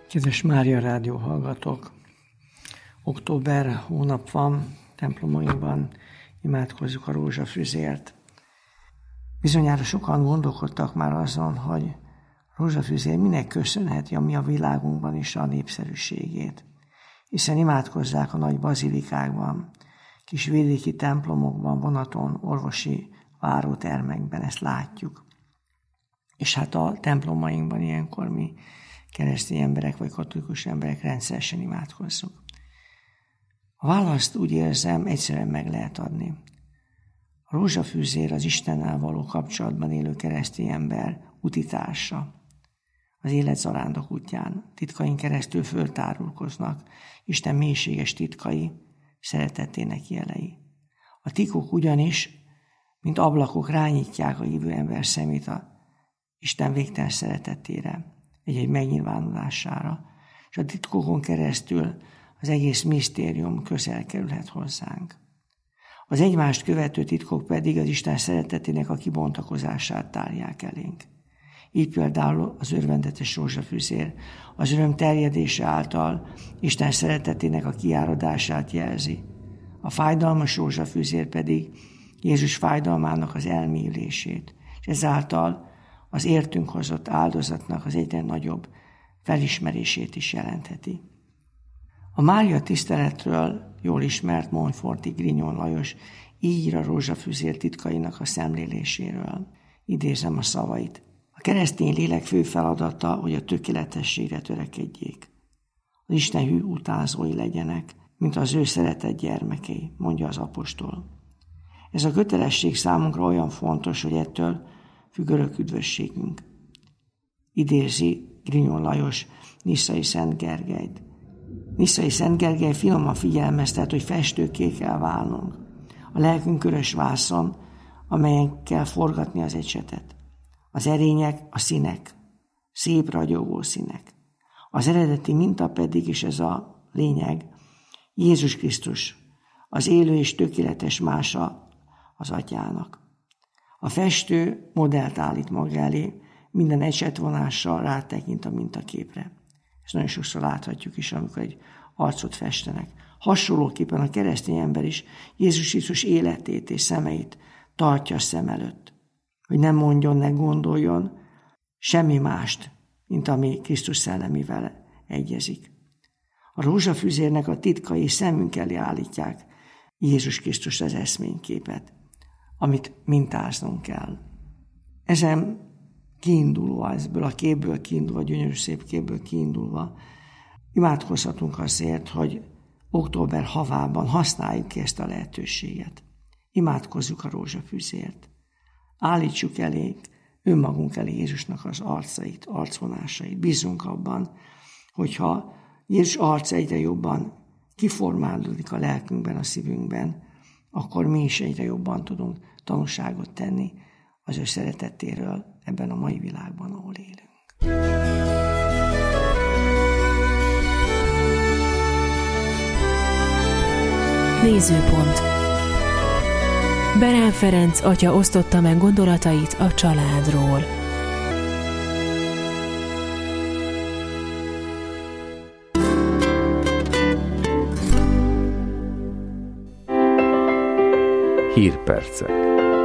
Kedves Mária Rádió hallgatók! Október hónap van, templomainkban imádkozzuk a rózsafüzért. Bizonyára sokan gondolkodtak már azon, hogy a rózsafüzér minek köszönheti a mi a világunkban is a népszerűségét. Hiszen imádkozzák a nagy bazilikákban, kis vidéki templomokban, vonaton, orvosi várótermekben, ezt látjuk. És hát a templomainkban ilyenkor mi keresztény emberek vagy katolikus emberek rendszeresen imádkozzuk. A választ úgy érzem, egyszerűen meg lehet adni. A rózsafűzér az Istennel való kapcsolatban élő keresztény ember utitársa. Az élet zarándok útján titkain keresztül föltárulkoznak Isten mélységes titkai, szeretetének jelei. A titkok ugyanis, mint ablakok rányítják a hívő ember szemét a Isten végtelen szeretetére, egy megnyilvánulására, és a titkokon keresztül az egész misztérium közel kerülhet hozzánk. Az egymást követő titkok pedig az Isten szeretetének a kibontakozását tárják elénk. Így például az örvendetes rózsafűzér az öröm terjedése által Isten szeretetének a kiáradását jelzi. A fájdalmas rózsafűzér pedig Jézus fájdalmának az elmélyülését, és ezáltal az értünk hozott áldozatnak az egyre nagyobb felismerését is jelentheti. A Mária tiszteletről jól ismert Montforti Grignon Lajos így ír a rózsafűzér titkainak a szemléléséről. Idézem a szavait. A keresztény lélek fő feladata, hogy a tökéletességre törekedjék. Az Isten hű utánzói legyenek, mint az ő szeretett gyermekei, mondja az apostol. Ez a kötelesség számunkra olyan fontos, hogy ettől függ örök üdvösségünk. Idézi Grignon Lajos Nisszai Szent Gergelyt. Nisszai Szent Gergely finoman figyelmeztet, hogy festőkké kell válnunk. A lelkünk körös vászon, amelyen kell forgatni az ecsetet. Az erények a színek, szép ragyogó színek. Az eredeti minta pedig, és ez a lényeg, Jézus Krisztus, az élő és tökéletes mása az Atyának. A festő modellt állít maga elé, minden ecsetvonással rátekint a mintaképre. Ezt nagyon sokszor láthatjuk is, amikor egy arcot festenek. Hasonlóképpen a keresztény ember is Jézus Krisztus életét és szemeit tartja szem előtt. Hogy nem mondjon, ne gondoljon semmi mást, mint ami Krisztus szellemével egyezik. A rózsafűzérnek a titkai szemünk elé állítják Jézus Krisztus az eszményképet, amit mintáznunk kell. Ezen kiindulva, ebből a képből kiindulva, gyönyörű szép képből kiindulva, imádkozhatunk azért, hogy október havában használjuk ki ezt a lehetőséget. Imádkozzuk a rózsafűzért. Állítsuk elé, önmagunk elé Jézusnak az arcait, arcvonásait. Bízzunk abban, hogyha Jézus arca egyre jobban kiformálódik a lelkünkben, a szívünkben, akkor mi is egyre jobban tudunk tanúságot tenni az ő szeretetéről ebben a mai világban, ahol élünk. Nézőpont. Berán Ferenc atya osztotta meg gondolatait a családról. Hírpercek.